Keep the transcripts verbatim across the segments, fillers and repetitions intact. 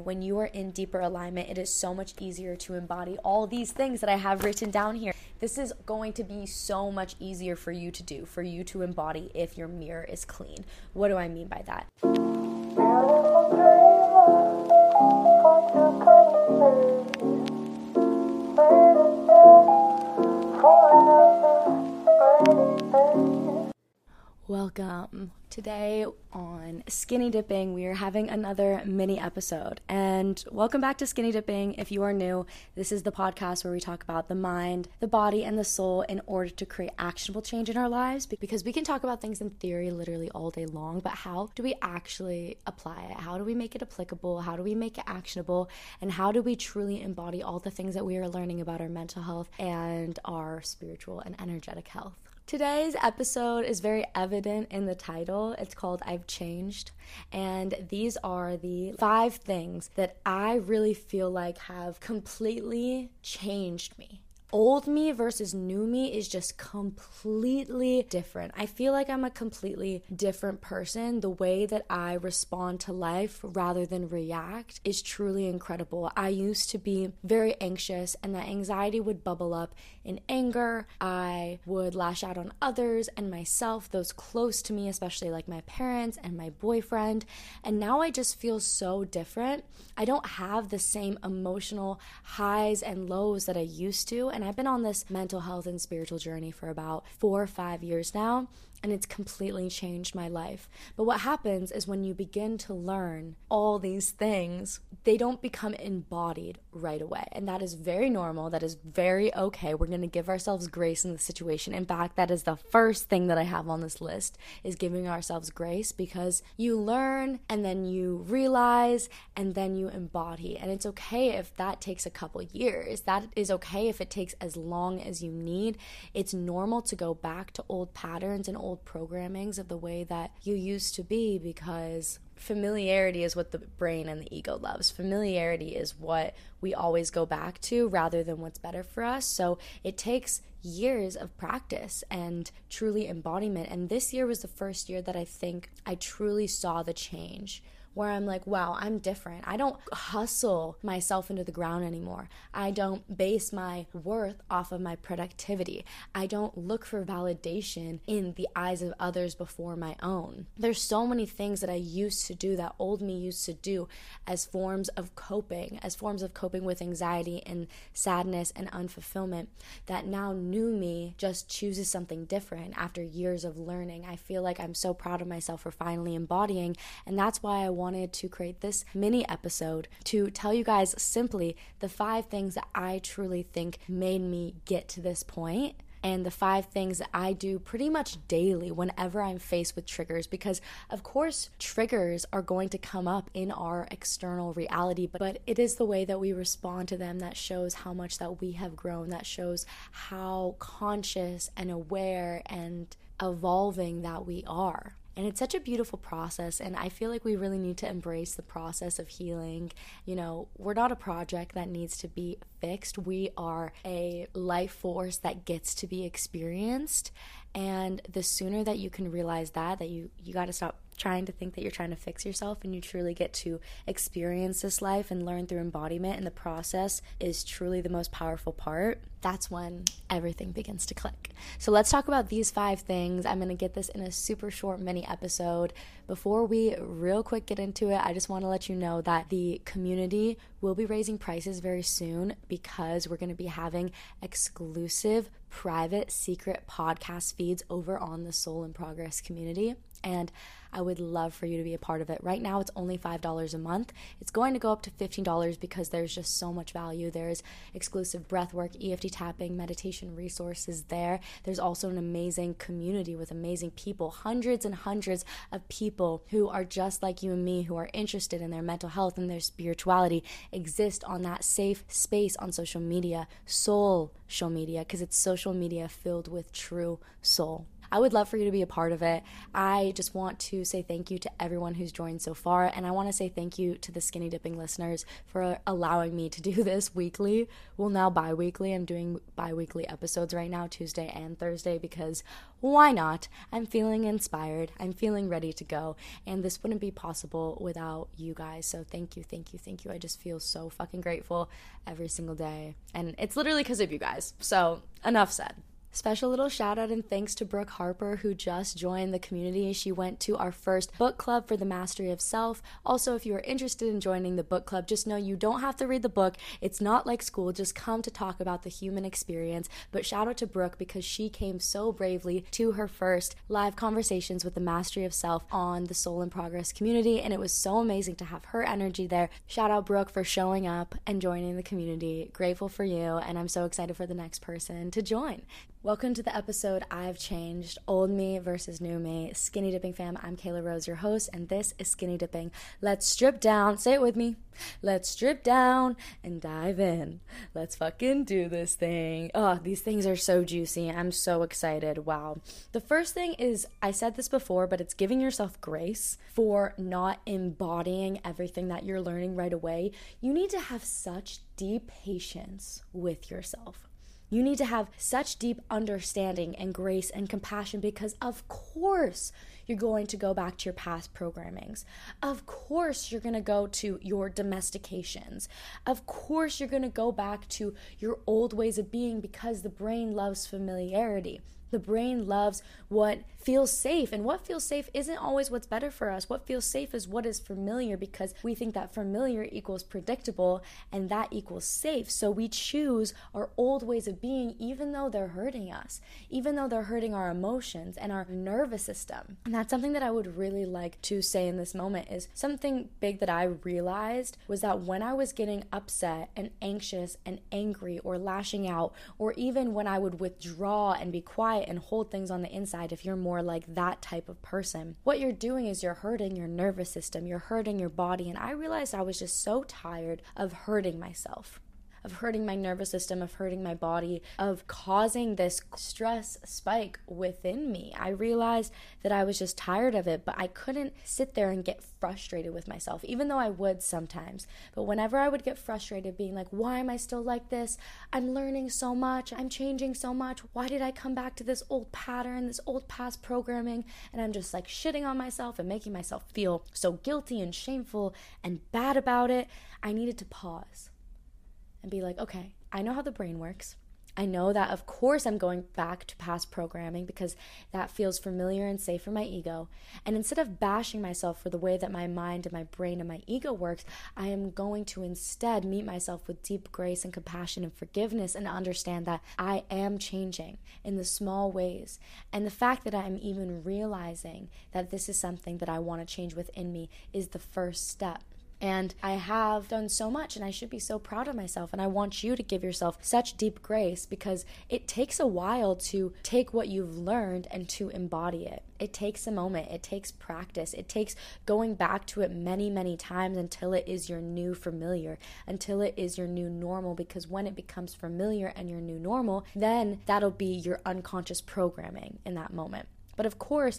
again, when you are in deeper alignment, it is so much easier to embody all these things that I have written down here. This is going to be so much easier for you to do, for you to embody if your mirror is clean. What do I mean by that? Welcome. Today on Skinny Dipping, we are having another mini episode. And welcome back to Skinny Dipping. If you are new, this is the podcast where we talk about the mind, the body, and the soul in order to create actionable change in our lives. Because we can talk about things in theory literally all day long, but how do we actually apply it? How do we make it applicable? How do we make it actionable? And how do we truly embody all the things that we are learning about our mental health and our spiritual and energetic health? Today's episode is very evident in the title. It's called I've Changed, and these are the five things that I really feel like have completely changed me. Old me versus new me is just completely different. I feel like I'm a completely different person. The way that I respond to life rather than react is truly incredible. I used to be very anxious, and that anxiety would bubble up in anger. I would lash out on others and myself, those close to me, especially like my parents and my boyfriend. And now I just feel so different. I don't have the same emotional highs and lows that I used to. And I've been on this mental health and spiritual journey for about four or five years now, and it's completely changed my life. But what happens is when you begin to learn all these things, they don't become embodied right away. And that is very normal. That is very okay. We're going to give ourselves grace in the situation. In fact, that is the first thing that I have on this list, is giving ourselves grace, because you learn and then you realize and then you embody. And it's okay if that takes a couple years. That is okay if it takes as long as you need. It's normal to go back to old patterns and old programmings of the way that you used to be, because familiarity is what the brain and the ego loves. Familiarity is what we always go back to rather than what's better for us. So it takes years of practice and truly embodiment. And this year was the first year that I think I truly saw the change, where I'm like, wow, I'm different. I don't hustle myself into the ground anymore. I don't base my worth off of my productivity. I don't look for validation in the eyes of others before my own. There's so many things that I used to do, that old me used to do, as forms of coping, as forms of coping with anxiety and sadness and unfulfillment, that now new me just chooses something different after years of learning. I feel like I'm so proud of myself for finally embodying, and that's why I want wanted to create this mini episode to tell you guys simply the five things that I truly think made me get to this point, and the five things that I do pretty much daily whenever I'm faced with triggers. Because of course triggers are going to come up in our external reality, but, but it is the way that we respond to them that shows how much that we have grown, that shows how conscious and aware and evolving that we are. And it's such a beautiful process, and I feel like we really need to embrace the process of healing. You know, we're not a project that needs to be fixed. We are a life force that gets to be experienced. And the sooner that you can realize that, that you, you got to stop trying to think that you're trying to fix yourself, and you truly get to experience this life and learn through embodiment, and the process is truly the most powerful part, that's when everything begins to click. So let's talk about these five things. I'm going to get this in a super short mini episode. Before we real quick get into it, I just want to let you know that the community will be raising prices very soon, because we're going to be having exclusive, private, secret podcast feeds over on the Soul in Progress community. And I would love for you to be a part of it. Right now, it's only five dollars a month. It's going to go up to fifteen dollars because there's just so much value. There's exclusive breathwork, E F T tapping, meditation resources there. There's also an amazing community with amazing people, hundreds and hundreds of people who are just like you and me, who are interested in their mental health and their spirituality, exist on that safe space on social media, soul social media, because it's social media filled with true soul. I would love for you to be a part of it. I just want to say thank you to everyone who's joined so far, and I want to say thank you to the Skinny Dipping listeners for allowing me to do this weekly. Well, now bi-weekly. I'm doing bi-weekly episodes right now, Tuesday and Thursday, because why not? I'm feeling inspired. I'm feeling ready to go, and this wouldn't be possible without you guys. So thank you, thank you, thank you. I just feel so fucking grateful every single day, and it's literally because of you guys. So enough said. Special little shout out and thanks to Brooke Harper, who just joined the community. She went to our first book club for the Mastery of Self. Also, if you are interested in joining the book club, just know you don't have to read the book. It's not like school. Just come to talk about the human experience. But shout out to Brooke because she came so bravely to her first live conversations with the Mastery of Self on the Soul in Progress community, and it was so amazing to have her energy there. Shout out Brooke for showing up and joining the community. Grateful for you, and I'm so excited for the next person to join. Welcome to the episode I've Changed, Old Me versus New Me. Skinny Dipping fam, I'm Kayla Rose, your host, and this is Skinny Dipping. Let's strip down, say it with me. Let's strip down and dive in. Let's fucking do this thing. Oh, these things are so juicy. I'm so excited. Wow. The first thing is, I said this before, but it's giving yourself grace for not embodying everything that you're learning right away. You need to have such deep patience with yourself. You need to have such deep understanding and grace and compassion because, of course, you're going to go back to your past programmings. Of course, you're going to go to your domestications. Of course, you're going to go back to your old ways of being because the brain loves familiarity. The brain loves what feels safe, and what feels safe isn't always what's better for us. What feels safe is what is familiar because we think that familiar equals predictable and that equals safe. So we choose our old ways of being even though they're hurting us, even though they're hurting our emotions and our nervous system. And that's something that I would really like to say in this moment is something big that I realized was that when I was getting upset and anxious and angry or lashing out, or even when I would withdraw and be quiet and hold things on the inside, if you're more like that type of person, what you're doing is you're hurting your nervous system, you're hurting your body. And I realized I was just so tired of hurting myself, of hurting my nervous system, of hurting my body, of causing this stress spike within me. I realized that I was just tired of it, but I couldn't sit there and get frustrated with myself, even though I would sometimes. But whenever I would get frustrated, being like, why am I still like this? I'm learning so much. I'm changing so much. Why did I come back to this old pattern, this old past programming? And I'm just like shitting on myself and making myself feel so guilty and shameful and bad about it. I needed to pause and be like, okay, I know how the brain works. I know that, of course, I'm going back to past programming because that feels familiar and safe for my ego. And instead of bashing myself for the way that my mind and my brain and my ego works, I am going to instead meet myself with deep grace and compassion and forgiveness and understand that I am changing in the small ways. And the fact that I'm even realizing that this is something that I want to change within me is the first step. And I have done so much, and I should be so proud of myself. And I want you to give yourself such deep grace because it takes a while to take what you've learned and to embody it. It takes a moment. It takes practice. It takes going back to it many, many times until it is your new familiar, until it is your new normal. Because when it becomes familiar and your new normal, then that'll be your unconscious programming in that moment. But of course,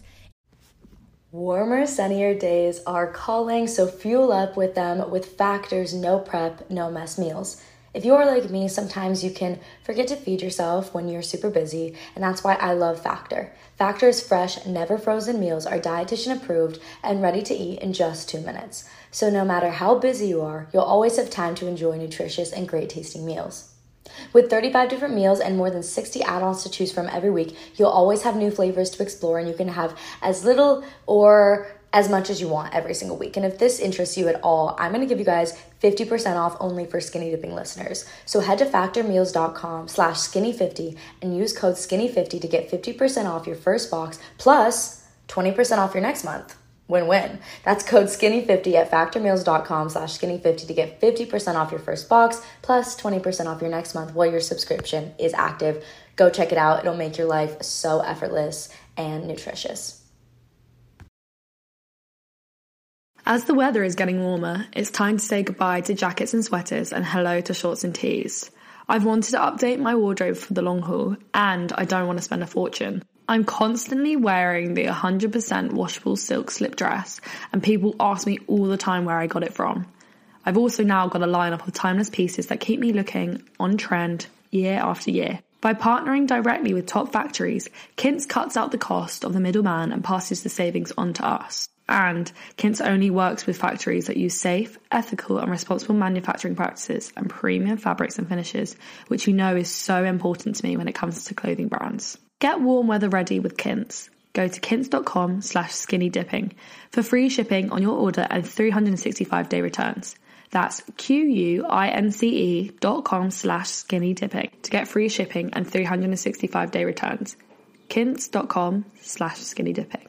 warmer, sunnier days are calling, so fuel up with them with Factor's no prep, no mess meals. If you are like me, sometimes you can forget to feed yourself when you're super busy, and that's why I love Factor. Factor's fresh, never frozen meals are dietitian approved and ready to eat in just two minutes. So no matter how busy you are, you'll always have time to enjoy nutritious and great tasting meals. With thirty-five different meals and more than sixty add-ons to choose from every week, you'll always have new flavors to explore, and you can have as little or as much as you want every single week. And if this interests you at all, I'm going to give you guys fifty percent off only for Skinny Dipping listeners. So head to factormeals.com slash skinny50 and use code skinny fifty to get fifty percent off your first box plus twenty percent off your next month. Win-win. That's code skinny fifty at factormeals.com slash skinny50 to get fifty percent off your first box plus twenty percent off your next month while your subscription is active. Go check it out. It'll make your life so effortless and nutritious. As the weather is getting warmer, it's time to say goodbye to jackets and sweaters and hello to shorts and tees. I've wanted to update my wardrobe for the long haul, and I don't want to spend a fortune. I'm constantly wearing the one hundred percent washable silk slip dress, and people ask me all the time where I got it from. I've also now got a lineup of timeless pieces that keep me looking on trend year after year. By partnering directly with top factories, Quince cuts out the cost of the middleman and passes the savings on to us. And Quince only works with factories that use safe, ethical and responsible manufacturing practices and premium fabrics and finishes, which you know is so important to me when it comes to clothing brands. Get warm weather ready with Quince. Go to quince.com slash skinny dipping for free shipping on your order and three hundred sixty-five day returns. That's Q-U-I-N-C-E dot com slash skinny dipping to get free shipping and three hundred sixty-five day returns. Quince.com slash skinny dipping.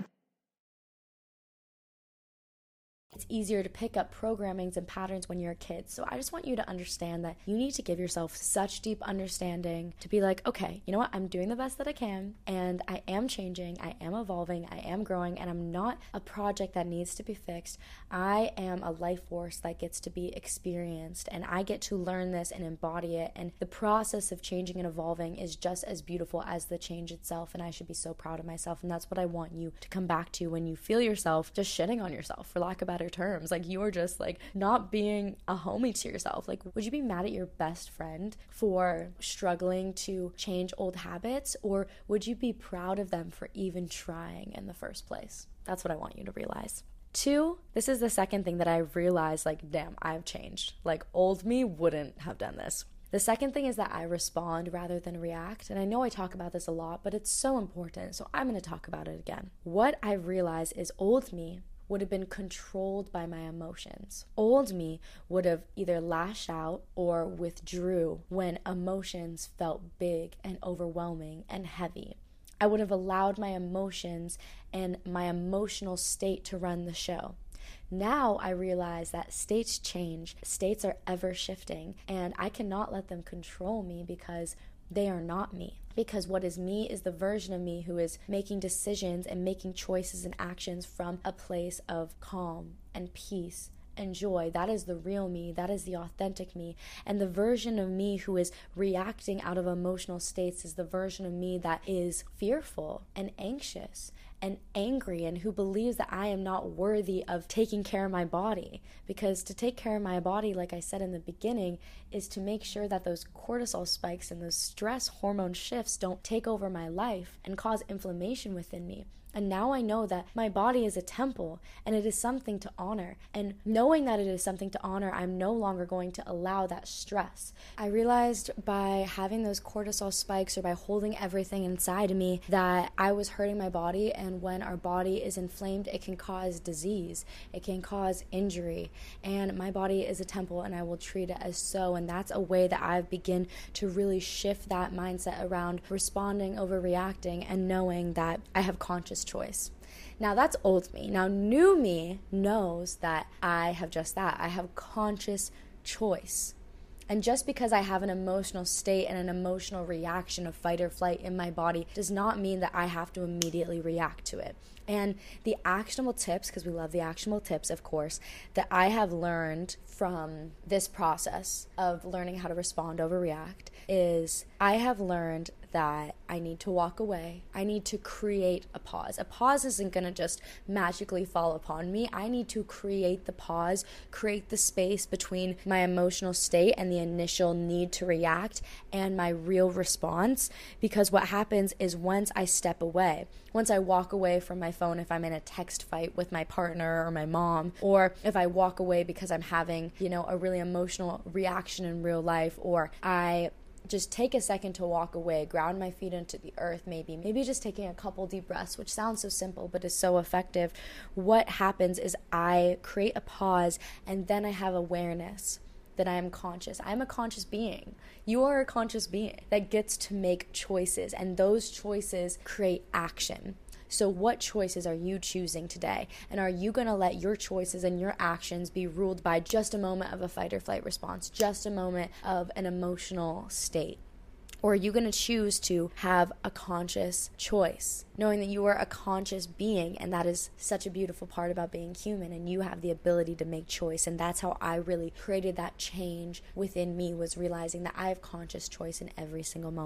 It's easier to pick up programmings and patterns when you're a kid. So I just want you to understand that you need to give yourself such deep understanding to be like, okay, you know what? I'm doing the best that I can, and I am changing, I am evolving, I am growing, and I'm not a project that needs to be fixed. I am a life force that gets to be experienced, and I get to learn this and embody it. And the process of changing and evolving is just as beautiful as the change itself, and I should be so proud of myself. And that's what I want you to come back to when you feel yourself just shitting on yourself, for lack of better terms. Like, you're just like not being a homie to yourself. Like, would you be mad at your best friend for struggling to change old habits, or would you be proud of them for even trying in the first place? That's what I want you to realize. Two, this is the second thing that I realized, like, damn, I've changed. Like, old me wouldn't have done this. The second thing is that I respond rather than react. And I know I talk about this a lot, but it's so important, so I'm going to talk about it again. What I've realized is old me would have been controlled by my emotions. Old me would have either lashed out or withdrew when emotions felt big and overwhelming and heavy. I would have allowed my emotions and my emotional state to run the show. Now I realize that states change, states are ever shifting, and I cannot let them control me because they are not me. Because what is me is the version of me who is making decisions and making choices and actions from a place of calm and peace and joy. That is the real me. That is the authentic me. And the version of me who is reacting out of emotional states is the version of me that is fearful and anxious and angry, and who believes that I am not worthy of taking care of my body. Because to take care of my body, like I said in the beginning, is to make sure that those cortisol spikes and those stress hormone shifts don't take over my life and cause inflammation within me. And now I know that my body is a temple and it is something to honor. And knowing that it is something to honor, I'm no longer going to allow that stress. I realized by having those cortisol spikes or by holding everything inside of me that I was hurting my body. And when our body is inflamed, it can cause disease. It can cause injury. And my body is a temple and I will treat it as so. And that's a way that I've begun to really shift that mindset around responding over reacting and knowing that I have conscious choice. Now that's old me. Now new me knows that I have just that. I have conscious choice. And just because I have an emotional state and an emotional reaction of fight or flight in my body does not mean that I have to immediately react to it. And the actionable tips, because we love the actionable tips, of course, that I have learned from this process of learning how to respond over react is I have learned that I need to walk away. I need to create a pause. A pause isn't going to just magically fall upon me. I need to create the pause, create the space between my emotional state and the initial need to react and my real response. Because what happens is once I step away, once I walk away from my phone if I'm in a text fight with my partner or my mom, or if I walk away because I'm having, you know, a really emotional reaction in real life, or I just take a second to walk away, ground my feet into the earth, maybe, maybe just taking a couple deep breaths, which sounds so simple, but is so effective. What happens is I create a pause and then I have awareness that I am conscious. I'm a conscious being. You are a conscious being that gets to make choices, and those choices create action. So what choices are you choosing today? And are you going to let your choices and your actions be ruled by just a moment of a fight or flight response, just a moment of an emotional state? Or are you going to choose to have a conscious choice, knowing that you are a conscious being, and that is such a beautiful part about being human, and you have the ability to make choice. And that's how I really created that change within me, was realizing that I have conscious choice in every single moment.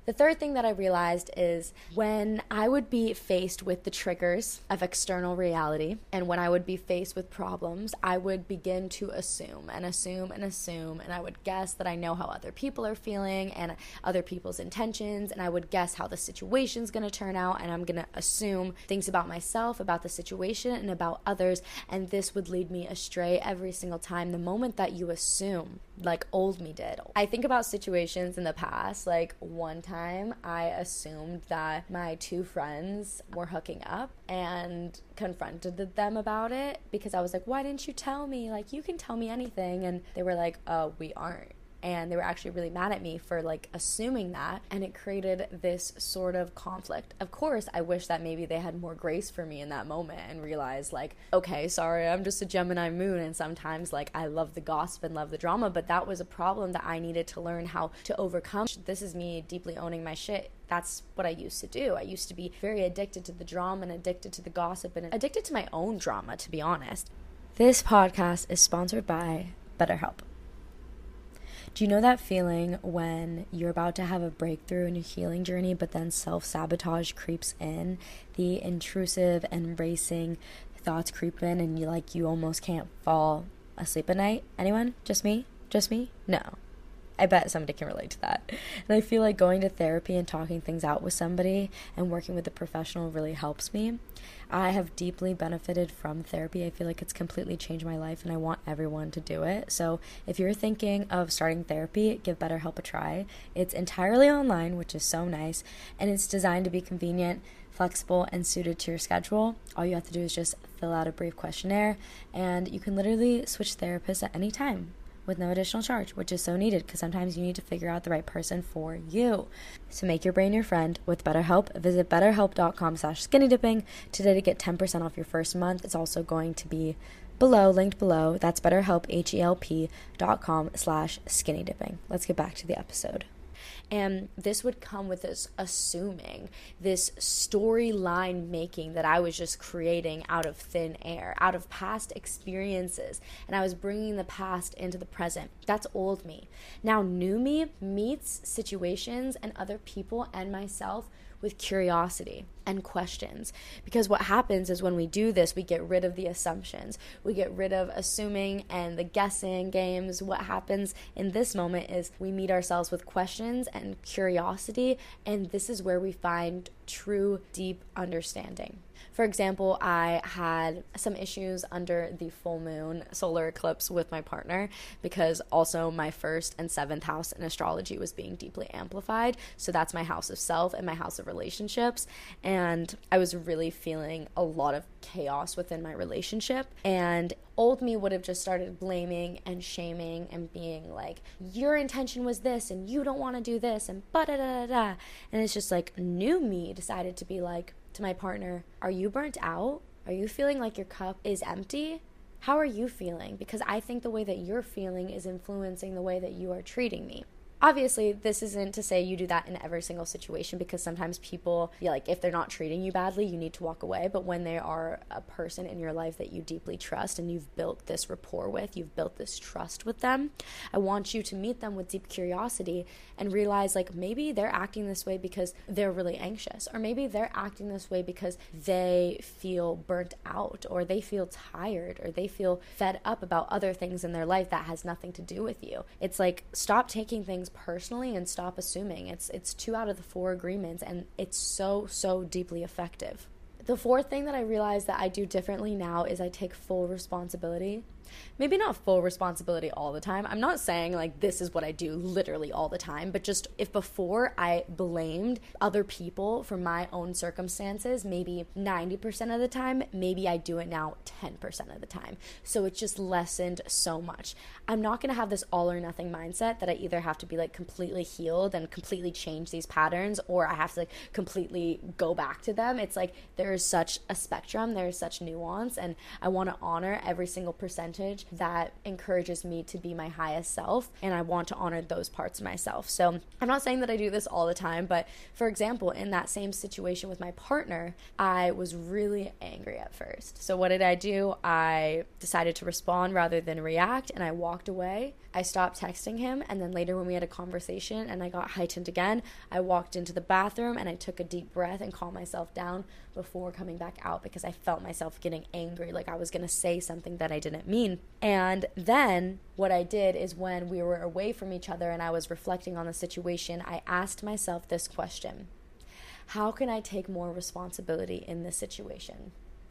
The third thing that I realized is when I would be faced with the triggers of external reality and when I would be faced with problems, I would begin to assume and assume and assume, and I would guess that I know how other people are feeling and other people's intentions, and I would guess how the situation's going to turn out, and I'm going to assume things about myself, about the situation, and about others, and this would lead me astray every single time. The moment that you assume, like old me did. I think about situations in the past, like one time I assumed that my two friends were hooking up and confronted them about it because I was like, why didn't you tell me? Like, you can tell me anything. And they were like, oh, we aren't. And they were actually really mad at me for like assuming that, and it created this sort of conflict. Of course, I wish that maybe they had more grace for me in that moment and realized like, okay, sorry, I'm just a Gemini moon, and sometimes like I love the gossip and love the drama, but that was a problem that I needed to learn how to overcome. This is me deeply owning my shit. That's what I used to do. I used to be very addicted to the drama and addicted to the gossip and addicted to my own drama, to be honest. This podcast is sponsored by BetterHelp. Do you know that feeling when you're about to have a breakthrough in your healing journey, but then self-sabotage creeps in? The intrusive and racing thoughts creep in, and you like you almost can't fall asleep at night? Anyone? Just me? Just me? No. I bet somebody can relate to that. And I feel like going to therapy and talking things out with somebody and working with a professional really helps me. I have deeply benefited from therapy. I feel like it's completely changed my life, and I want everyone to do it. So if you're thinking of starting therapy, give BetterHelp a try. It's entirely online, which is so nice, and it's designed to be convenient, flexible, and suited to your schedule. All you have to do is just fill out a brief questionnaire, and you can literally switch therapists at any time with no additional charge, which is so needed because sometimes you need to figure out the right person for you. So make your brain your friend with BetterHelp. Visit betterhelp.com slash skinny dipping today to get ten percent off your first month. It's also going to be below, linked below. That's betterhelp, H-E-L-P dot com slash skinny dipping. Let's get back to the episode. And this would come with this assuming, this storyline making that I was just creating out of thin air, out of past experiences. And I was bringing the past into the present. That's old me. Now, new me meets situations and other people and myself with curiosity and questions. Because what happens is when we do this, we get rid of the assumptions. We get rid of assuming and the guessing games. What happens in this moment is we meet ourselves with questions and curiosity, and this is where we find true, deep understanding. For example, I had some issues under the full moon solar eclipse with my partner because also my first and seventh house in astrology was being deeply amplified. So that's my house of self and my house of relationships. And I was really feeling a lot of chaos within my relationship. And old me would have just started blaming and shaming and being like, your intention was this and you don't want to do this and ba-da-da-da-da. And it's just like new me decided to be like, to my partner, are you burnt out? Are you feeling like your cup is empty? How are you feeling? Because I think the way that you're feeling is influencing the way that you are treating me. Obviously, this isn't to say you do that in every single situation because sometimes people, yeah, like if they're not treating you badly, you need to walk away. But when they are a person in your life that you deeply trust and you've built this rapport with, you've built this trust with them, I want you to meet them with deep curiosity and realize like maybe they're acting this way because they're really anxious, or maybe they're acting this way because they feel burnt out, or they feel tired, or they feel fed up about other things in their life that has nothing to do with you. It's like, stop taking things personally and stop assuming. It's it's two out of the four agreements, and it's so so deeply effective. The fourth thing that I realized that I do differently now is I take full responsibility. Maybe not full responsibility all the time. I'm not saying like this is what I do literally all the time, but just if before I blamed other people for my own circumstances, maybe ninety percent of the time, maybe I do it now ten percent of the time. So it's just lessened so much. I'm not going to have this all or nothing mindset that I either have to be like completely healed and completely change these patterns, or I have to like completely go back to them. It's like there is such a spectrum, there is such nuance, and I want to honor every single percentage advantage that encourages me to be my highest self, and I want to honor those parts of myself. So I'm not saying that I do this all the time, but for example, in that same situation with my partner, I was really angry at first. So what did I do? I decided to respond rather than react, and I walked away. I stopped texting him, and then later when we had a conversation and I got heightened again, I walked into the bathroom and I took a deep breath and calmed myself down before coming back out, because I felt myself getting angry, like I was going to say something that I didn't mean. And then what I did is, when we were away from each other and I was reflecting on the situation, I asked myself this question: how can I take more responsibility in this situation?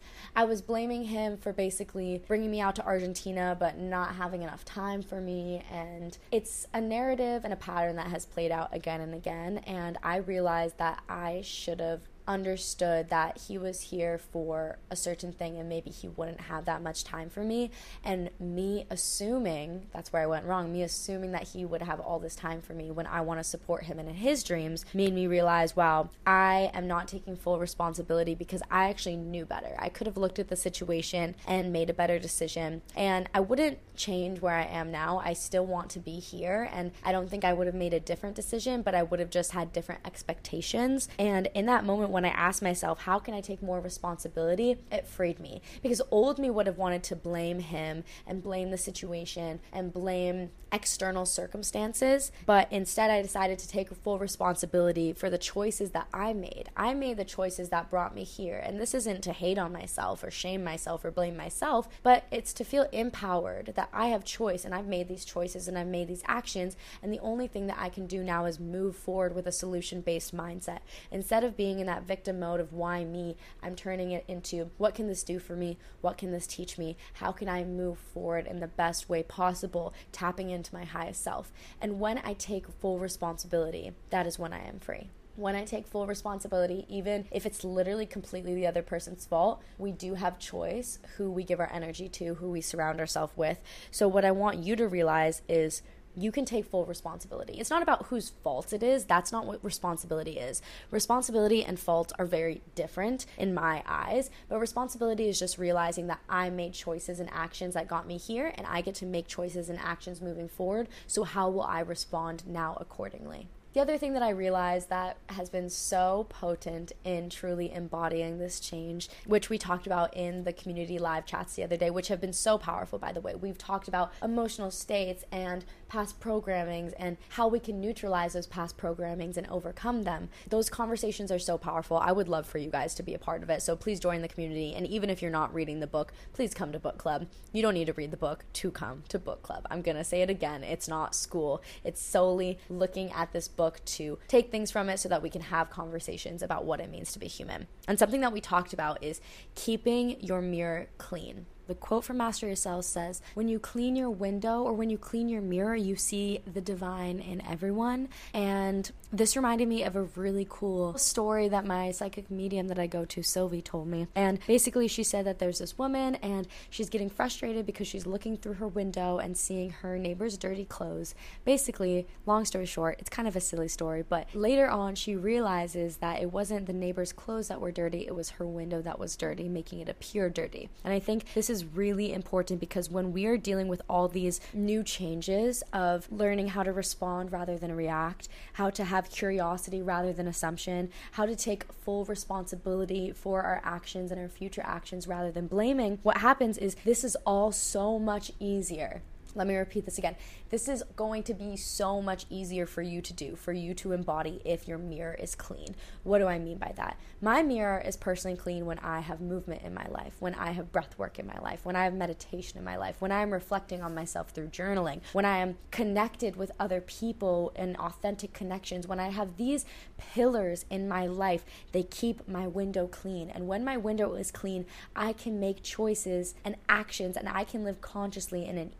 I was blaming him for basically bringing me out to Argentina but not having enough time for me, and it's a narrative and a pattern that has played out again and again, and I realized that I should have understood that he was here for a certain thing and maybe he wouldn't have that much time for me. And me assuming, that's where I went wrong, me assuming that he would have all this time for me when I want to support him in his dreams made me realize, wow, I am not taking full responsibility, because I actually knew better. I could have looked at the situation and made a better decision, and I wouldn't change where I am now. I still want to be here, and I don't think I would have made a different decision, but I would have just had different expectations. And in that moment, when I asked myself, how can I take more responsibility, it freed me, because old me would have wanted to blame him and blame the situation and blame external circumstances, but instead I decided to take full responsibility for the choices that I made. I made the choices that brought me here, and this isn't to hate on myself or shame myself or blame myself, but it's to feel empowered that I have choice, and I've made these choices and I've made these actions, and the only thing that I can do now is move forward with a solution-based mindset. Instead of being in that victim mode of why me, I'm turning it into, what can this do for me? What can this teach me? How can I move forward in the best way possible, tapping into my highest self? And when I take full responsibility, that is when I am free. When I take full responsibility, even if it's literally completely the other person's fault, we do have choice who we give our energy to, who we surround ourselves with. So what I want you to realize is, you can take full responsibility. It's not about whose fault it is. That's not what responsibility is. Responsibility and fault are very different in my eyes, but responsibility is just realizing that I made choices and actions that got me here, and I get to make choices and actions moving forward. So how will I respond now accordingly? The other thing that I realized that has been so potent in truly embodying this change, which we talked about in the community live chats the other day, which have been so powerful, by the way. We've talked about emotional states and past programmings and how we can neutralize those past programmings and overcome them. Those conversations are so powerful. I would love for you guys to be a part of it. So please join the community. And even if you're not reading the book, please come to book club. You don't need to read the book to come to book club. I'm going to say it again. It's not school. It's solely looking at this book to take things from it so that we can have conversations about what it means to be human. And something that we talked about is keeping your mirror clean. The quote from Master Yourself says, when you clean your window or when you clean your mirror, you see the divine in everyone. And this reminded me of a really cool story that my psychic medium that I go to, Sylvie, told me. And basically she said that there's this woman and she's getting frustrated because she's looking through her window and seeing her neighbor's dirty clothes. Basically, long story short, it's kind of a silly story, but later on she realizes that it wasn't the neighbor's clothes that were dirty, it was her window that was dirty, making it appear dirty. And I think this is really important, because when we are dealing with all these new changes of learning how to respond rather than react, how to have curiosity rather than assumption, how to take full responsibility for our actions and our future actions rather than blaming, what happens is this is all so much easier. Let me repeat this again. This is going to be so much easier for you to do, for you to embody if your mirror is clean. What do I mean by that? My mirror is personally clean when I have movement in my life, when I have breath work in my life, when I have meditation in my life, when I am reflecting on myself through journaling, when I am connected with other people and authentic connections. When I have these pillars in my life, they keep my window clean. And when my window is clean, I can make choices and actions, and I can live consciously in an easier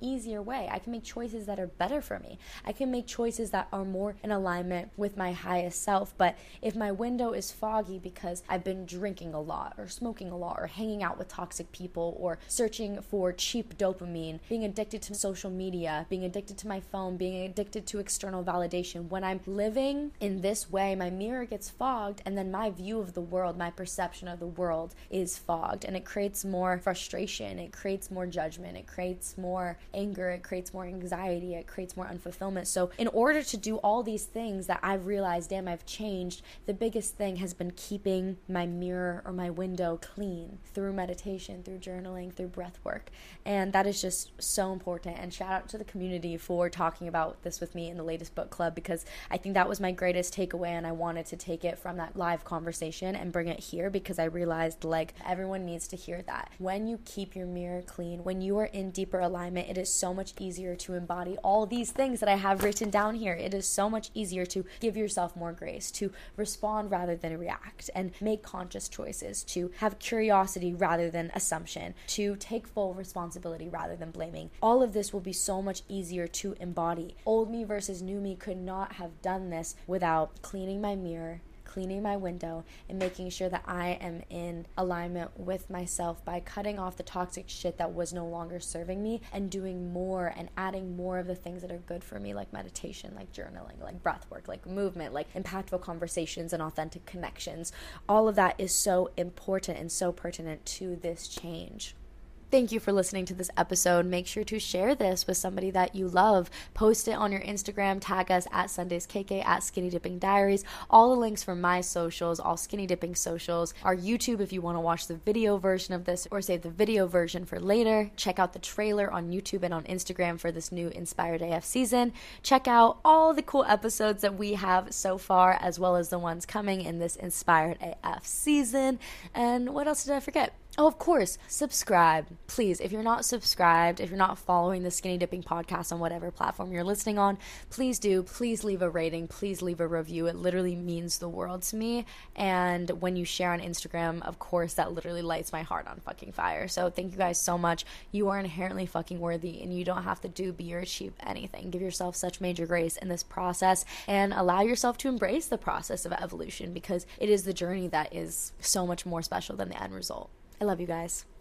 healthier way. I can make choices that are better for me. I can make choices that are more in alignment with my highest self. But if my window is foggy because I've been drinking a lot or smoking a lot or hanging out with toxic people or searching for cheap dopamine, being addicted to social media, being addicted to my phone, being addicted to external validation, when I'm living in this way, my mirror gets fogged, and then my view of the world, my perception of the world is fogged, and it creates more frustration, it creates more judgment, it creates more anger, it creates more anxiety, it creates more unfulfillment. So in order to do all these things that I've realized, damn, I've changed, the biggest thing has been keeping my mirror or my window clean through meditation, through journaling, through breath work. And that is just so important. And shout out to the community for talking about this with me in the latest book club, because I think that was my greatest takeaway, and I wanted to take it from that live conversation and bring it here, because I realized like everyone needs to hear that. When you keep your mirror clean, when you are in deeper alignment, it is so much easier to embody all these things that I have written down here. It is so much easier to give yourself more grace, to respond rather than react, and make conscious choices, to have curiosity rather than assumption, to take full responsibility rather than blaming. All of this will be so much easier to embody. Old me versus new me could not have done this without cleaning my mirror, cleaning my window, and making sure that I am in alignment with myself by cutting off the toxic shit that was no longer serving me, and doing more and adding more of the things that are good for me, like meditation, like journaling, like breath work, like movement, like impactful conversations and authentic connections. All of that is so important and so pertinent to this change. Thank you for listening to this episode. Make sure to share this with somebody that you love. Post it on your Instagram. Tag us at SundaysKK, at Skinny Dipping Diaries. All the links for my socials, all Skinny Dipping socials. Our YouTube if you want to watch the video version of this or save the video version for later. Check out the trailer on YouTube and on Instagram for this new Inspired A F season. Check out all the cool episodes that we have so far, as well as the ones coming in this Inspired A F season. And what else did I forget? Oh, of course, subscribe. Please, if you're not subscribed, if you're not following the Skinny Dipping podcast on whatever platform you're listening on, please do. Please leave a rating. Please leave a review. It literally means the world to me. And when you share on Instagram, of course, that literally lights my heart on fucking fire. So thank you guys so much. You are inherently fucking worthy, and you don't have to do, be, or achieve anything. Give yourself such major grace in this process, and allow yourself to embrace the process of evolution, because it is the journey that is so much more special than the end result. I love you guys.